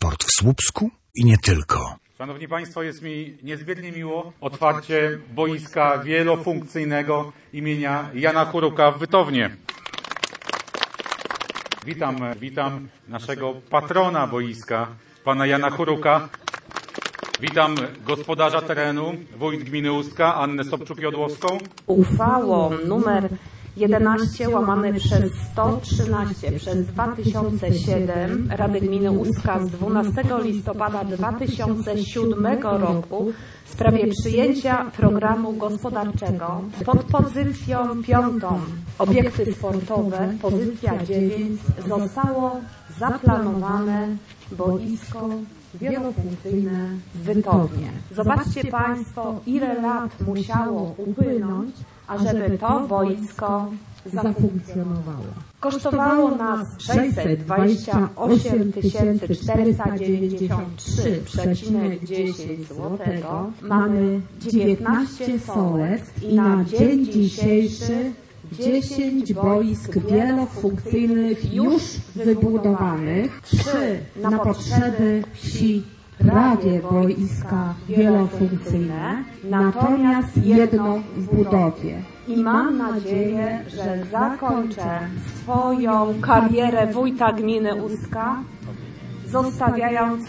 sport w Słupsku i nie tylko. Szanowni Państwo, jest mi niezmiernie miło otwarcie boiska wielofunkcyjnego imienia Jana Huruka w Wytownie. Witam naszego patrona boiska, pana Jana Huruka. Witam gospodarza terenu, wójt gminy Ustka, Annę Sobczuk-Jodłowską. Uchwałą numer 11/113 przez 2007 Rady Gminy Ustka z 12 listopada 2007 roku w sprawie przyjęcia programu gospodarczego pod pozycją 5 obiekty sportowe, pozycja 9, zostało zaplanowane boisko wielofunkcyjne w Wytownie. Zobaczcie Państwo, ile lat musiało upłynąć, ażeby to boisko zafunkcjonowało. Kosztowało nas 628 493,10 zł. Mamy 19 sołectw i na dzień dzisiejszy 10 boisk wielofunkcyjnych już wybudowanych, 3 na potrzeby wsi prawie boiska wielofunkcyjne, natomiast jedno w budowie. I mam nadzieję, że zakończę swoją karierę wójta gminy Ustka, zostawiając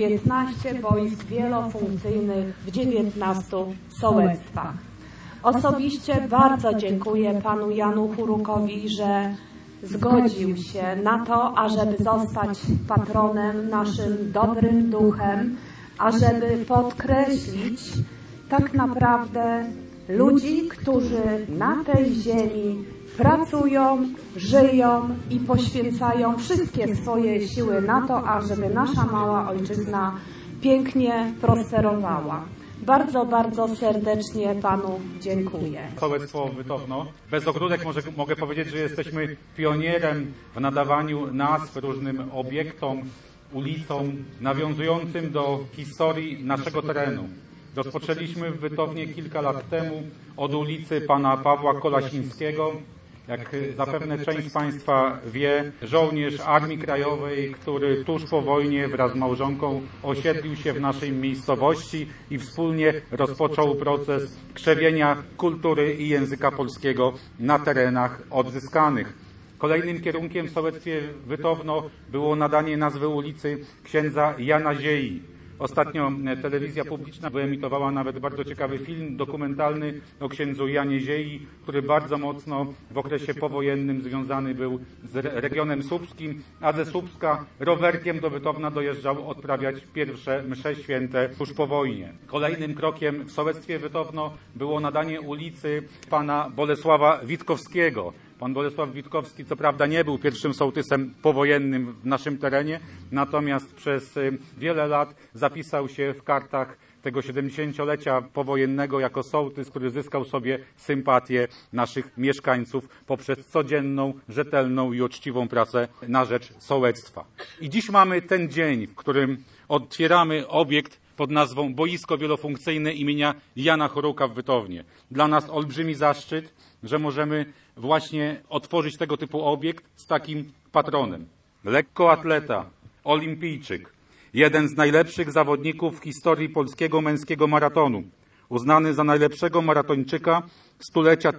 19 boisk wielofunkcyjnych w 19 sołectwach. Osobiście bardzo dziękuję panu Janu Hurukowi, że zgodził się na to, ażeby zostać patronem, naszym dobrym duchem, ażeby podkreślić tak naprawdę ludzi, którzy na tej ziemi pracują, żyją i poświęcają wszystkie swoje siły na to, ażeby nasza mała ojczyzna pięknie prosperowała. Bardzo, bardzo serdecznie panu dziękuję. Sołectwo Wytowno. Bez ogródek mogę powiedzieć, że jesteśmy pionierem w nadawaniu nazw różnym obiektom, ulicom, nawiązującym do historii naszego terenu. Rozpoczęliśmy w Wytownie kilka lat temu od ulicy pana Pawła Kolasińskiego. Jak zapewne część z Państwa wie, żołnierz Armii Krajowej, który tuż po wojnie wraz z małżonką osiedlił się w naszej miejscowości i wspólnie rozpoczął proces krzewienia kultury i języka polskiego na terenach odzyskanych. Kolejnym kierunkiem w sołectwie Wytowno było nadanie nazwy ulicy księdza Jana Ziei. Ostatnio telewizja publiczna wyemitowała nawet bardzo ciekawy film dokumentalny o księdzu Janie Ziei, który bardzo mocno w okresie powojennym związany był z regionem słupskim, a ze Słupska rowerkiem do Wytowna dojeżdżał odprawiać pierwsze msze święte tuż po wojnie. Kolejnym krokiem w sołectwie Wytowno było nadanie ulicy pana Bolesława Witkowskiego. Pan Bolesław Witkowski co prawda nie był pierwszym sołtysem powojennym w naszym terenie, natomiast przez wiele lat zapisał się w kartach tego 70-lecia powojennego jako sołtys, który zyskał sobie sympatię naszych mieszkańców poprzez codzienną, rzetelną i uczciwą pracę na rzecz sołectwa. I dziś mamy ten dzień, w którym otwieramy obiekt pod nazwą Boisko Wielofunkcyjne imienia Jana Huruka w Wytownie. Dla nas olbrzymi zaszczyt, że możemy właśnie otworzyć tego typu obiekt z takim patronem. Lekkoatleta, olimpijczyk, jeden z najlepszych zawodników w historii polskiego męskiego maratonu, uznany za najlepszego maratończyka stulecia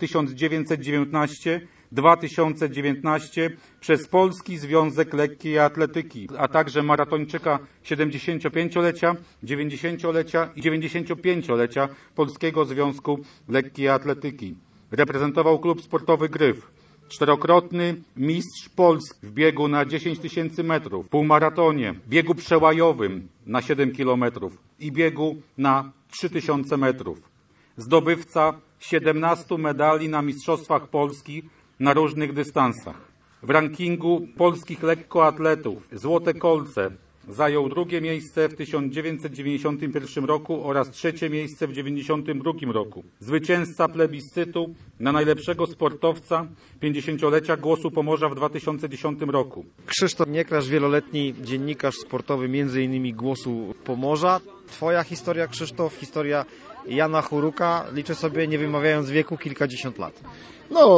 1919-2019 przez Polski Związek Lekkiej Atletyki, a także maratończyka 75-lecia, 90-lecia i 95-lecia Polskiego Związku Lekkiej Atletyki. Reprezentował klub sportowy Gryf. Czterokrotny mistrz Polski w biegu na 10 000 metrów, półmaratonie, biegu przełajowym na 7 kilometrów i biegu na 3000 metrów. Zdobywca 17 medali na Mistrzostwach Polski na różnych dystansach. W rankingu polskich lekkoatletów Złote Kolce zajął drugie miejsce w 1991 roku oraz trzecie miejsce w 1992 roku. Zwycięzca plebiscytu na najlepszego sportowca 50-lecia Głosu Pomorza w 2010 roku. Krzysztof Niekrasz, wieloletni dziennikarz sportowy, m.in. Głosu Pomorza. Twoja historia, Krzysztof, historia Jana Huruka, liczę sobie, nie wymawiając wieku, kilkadziesiąt lat. No,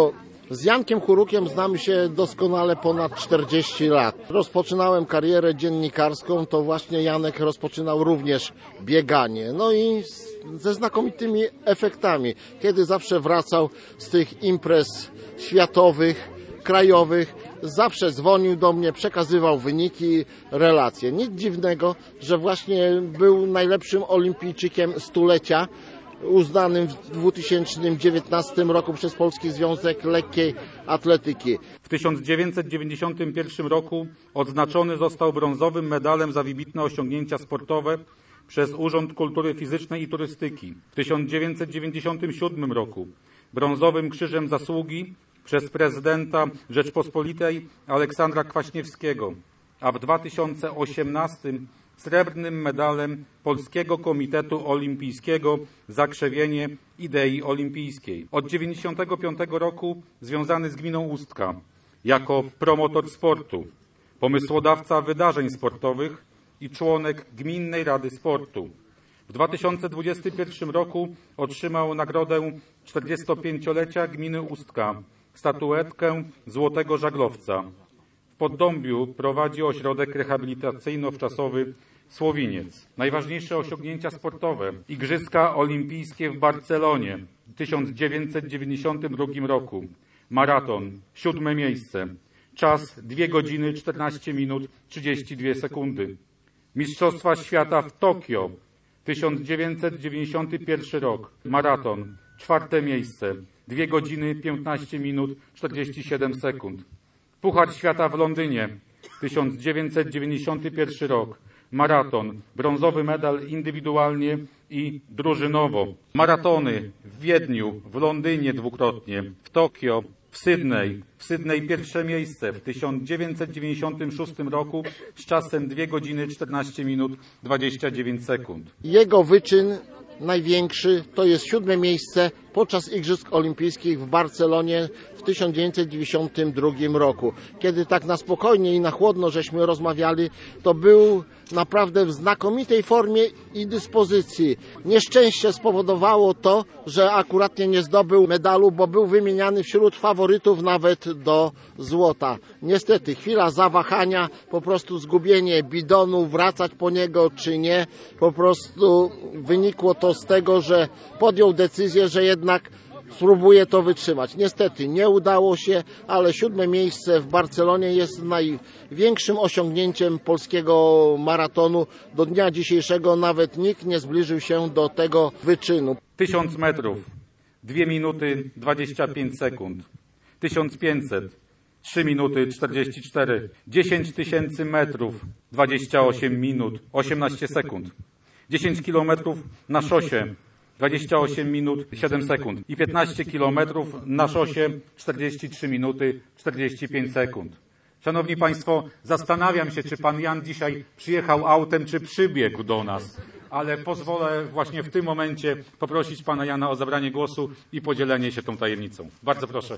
Z Jankiem Churukiem znamy się doskonale ponad 40 lat. Rozpoczynałem karierę dziennikarską, to właśnie Janek rozpoczynał również bieganie. No i ze znakomitymi efektami, kiedy zawsze wracał z tych imprez światowych, krajowych, zawsze dzwonił do mnie, przekazywał wyniki, relacje. Nic dziwnego, że właśnie był najlepszym olimpijczykiem stulecia, uznanym w 2019 roku przez Polski Związek Lekkiej Atletyki. W 1991 roku odznaczony został brązowym medalem za wybitne osiągnięcia sportowe przez Urząd Kultury Fizycznej i Turystyki. W 1997 roku brązowym Krzyżem Zasługi przez prezydenta Rzeczpospolitej Aleksandra Kwaśniewskiego, a w 2018 srebrnym medalem Polskiego Komitetu Olimpijskiego za krzewienie idei olimpijskiej. Od 1995 roku związany z gminą Ustka jako promotor sportu, pomysłodawca wydarzeń sportowych i członek Gminnej Rady Sportu. W 2021 roku otrzymał nagrodę 45-lecia gminy Ustka, statuetkę Złotego Żaglowca. W Poddąbiu prowadzi ośrodek rehabilitacyjno-wczasowy Słowiniec. Najważniejsze osiągnięcia sportowe. Igrzyska Olimpijskie w Barcelonie w 1992 roku. Maraton, 7. miejsce. Czas 2 godziny 14 minut 32 sekundy. Mistrzostwa Świata w Tokio 1991 rok. Maraton, 4. miejsce. 2 godziny 15 minut 47 sekund. Puchar Świata w Londynie 1991 rok. Maraton, brązowy medal indywidualnie i drużynowo. Maratony w Wiedniu, w Londynie dwukrotnie, w Tokio, w Sydney 1. miejsce w 1996 roku z czasem 2 godziny 14 minut 29 sekund. Jego wyczyn największy to jest 7. miejsce podczas Igrzysk Olimpijskich w Barcelonie w 1992 roku. Kiedy tak na spokojnie i na chłodno żeśmy rozmawiali, to był naprawdę w znakomitej formie i dyspozycji. Nieszczęście spowodowało to, że akuratnie nie zdobył medalu, bo był wymieniany wśród faworytów nawet do złota. Niestety chwila zawahania, po prostu zgubienie bidonu, wracać po niego czy nie. Po prostu wynikło to z tego, że podjął decyzję, że jednak spróbuje to wytrzymać. Niestety nie udało się, ale 7. miejsce w Barcelonie jest największym osiągnięciem polskiego maratonu. Do dnia dzisiejszego nawet nikt nie zbliżył się do tego wyczynu. 1000 metrów, 2 minuty 25 sekund. 1500, 3 minuty 44. 10 000 metrów, 28 minut 18 sekund. 10 kilometrów na szosie, 28 minut 7 sekund i 15 kilometrów na szosie 43 minuty 45 sekund. Szanowni Państwo, zastanawiam się, czy Pan Jan dzisiaj przyjechał autem, czy przybiegł do nas, ale pozwolę właśnie w tym momencie poprosić Pana Jana o zabranie głosu i podzielenie się tą tajemnicą. Bardzo proszę.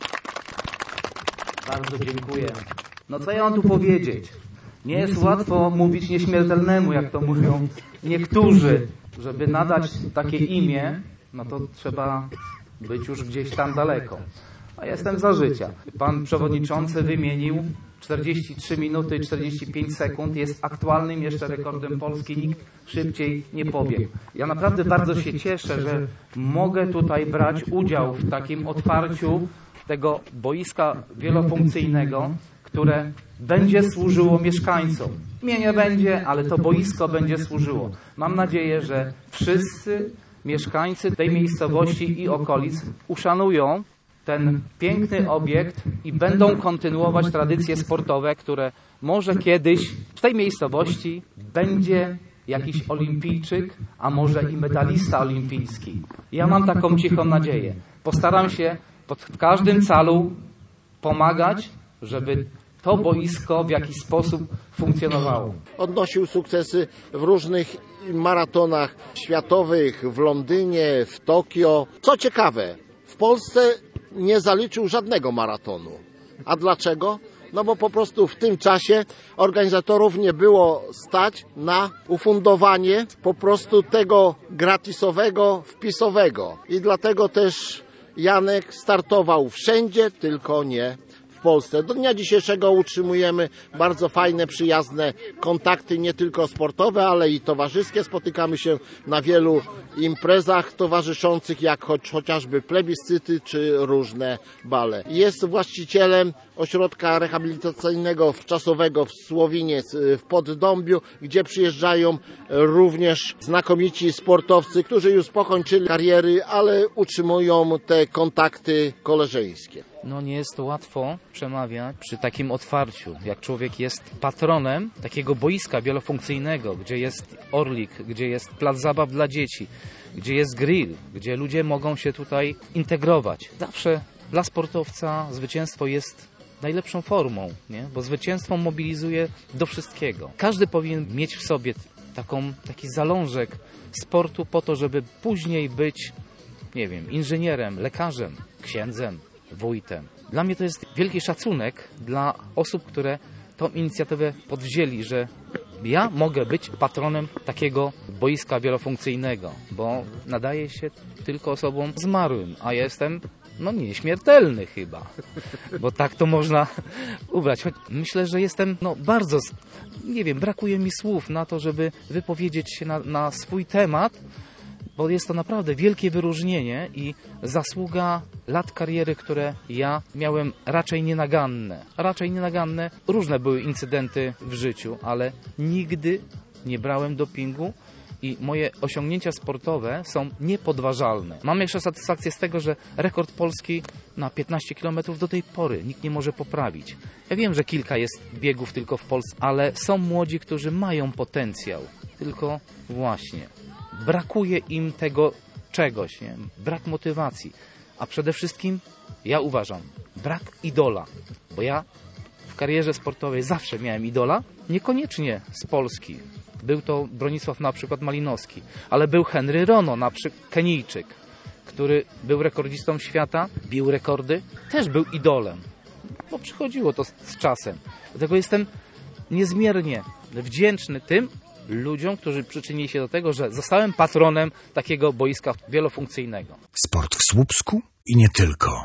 Bardzo dziękuję. No co ja mam tu powiedzieć? Nie jest łatwo mówić nieśmiertelnemu, jak to mówią niektórzy. Żeby nadać takie imię, no to trzeba być już gdzieś tam daleko. A jestem za życia. Pan przewodniczący wymienił 43 minuty i 45 sekund. Jest aktualnym jeszcze rekordem Polski. Nikt szybciej nie pobiegł. Ja naprawdę bardzo się cieszę, że mogę tutaj brać udział w takim otwarciu tego boiska wielofunkcyjnego, które będzie służyło mieszkańcom. Mnie nie będzie, ale to boisko będzie służyło. Mam nadzieję, że wszyscy mieszkańcy tej miejscowości i okolic uszanują ten piękny obiekt i będą kontynuować tradycje sportowe, które może kiedyś w tej miejscowości będzie jakiś olimpijczyk, a może i medalista olimpijski. Ja mam taką cichą nadzieję. Postaram się w każdym calu pomagać, żeby to boisko w jakiś sposób funkcjonowało. Odnosił sukcesy w różnych maratonach światowych, w Londynie, w Tokio. Co ciekawe, w Polsce nie zaliczył żadnego maratonu. A dlaczego? No bo po prostu w tym czasie organizatorów nie było stać na ufundowanie po prostu tego gratisowego, wpisowego. I dlatego też Janek startował wszędzie, tylko nie w Polsce. Do dnia dzisiejszego utrzymujemy bardzo fajne, przyjazne kontakty, nie tylko sportowe, ale i towarzyskie. Spotykamy się na wielu imprezach towarzyszących, jak chociażby plebiscyty czy różne bale. Jest właścicielem ośrodka rehabilitacyjnego wczasowego w Słowiniec w Poddąbiu, gdzie przyjeżdżają również znakomici sportowcy, którzy już pokończyli kariery, ale utrzymują te kontakty koleżeńskie. No nie jest to łatwo przemawiać przy takim otwarciu, jak człowiek jest patronem takiego boiska wielofunkcyjnego, gdzie jest orlik, gdzie jest plac zabaw dla dzieci, gdzie jest grill, gdzie ludzie mogą się tutaj integrować. Zawsze dla sportowca zwycięstwo jest najlepszą formą, nie? Bo zwycięstwo mobilizuje do wszystkiego. Każdy powinien mieć w sobie taki zalążek sportu po to, żeby później być, nie wiem, inżynierem, lekarzem, księdzem, wójtem. Dla mnie to jest wielki szacunek dla osób, które tą inicjatywę podwzięli, że ja mogę być patronem takiego boiska wielofunkcyjnego, bo nadaje się tylko osobom zmarłym, a ja jestem nieśmiertelny chyba, bo tak to można ubrać. Choć myślę, że jestem bardzo, nie wiem, brakuje mi słów na to, żeby wypowiedzieć się na swój temat, bo jest to naprawdę wielkie wyróżnienie i zasługa lat kariery, które ja miałem raczej nienaganne. Różne były incydenty w życiu, ale nigdy nie brałem dopingu i moje osiągnięcia sportowe są niepodważalne. Mam jeszcze satysfakcję z tego, że rekord polski na 15 km do tej pory nikt nie może poprawić. Ja wiem, że kilka jest biegów tylko w Polsce, ale są młodzi, którzy mają potencjał. Tylko właśnie brakuje im tego czegoś, nie? Brak motywacji. A przede wszystkim, ja uważam, brak idola. Bo ja w karierze sportowej zawsze miałem idola, niekoniecznie z Polski. Był to Bronisław na przykład Malinowski, ale był Henry Rono, na przykład Kenijczyk, który był rekordzistą świata, bił rekordy, też był idolem. Bo przychodziło to z czasem. Dlatego jestem niezmiernie wdzięczny tym ludziom, którzy przyczynili się do tego, że zostałem patronem takiego boiska wielofunkcyjnego. Sport w Słupsku i nie tylko.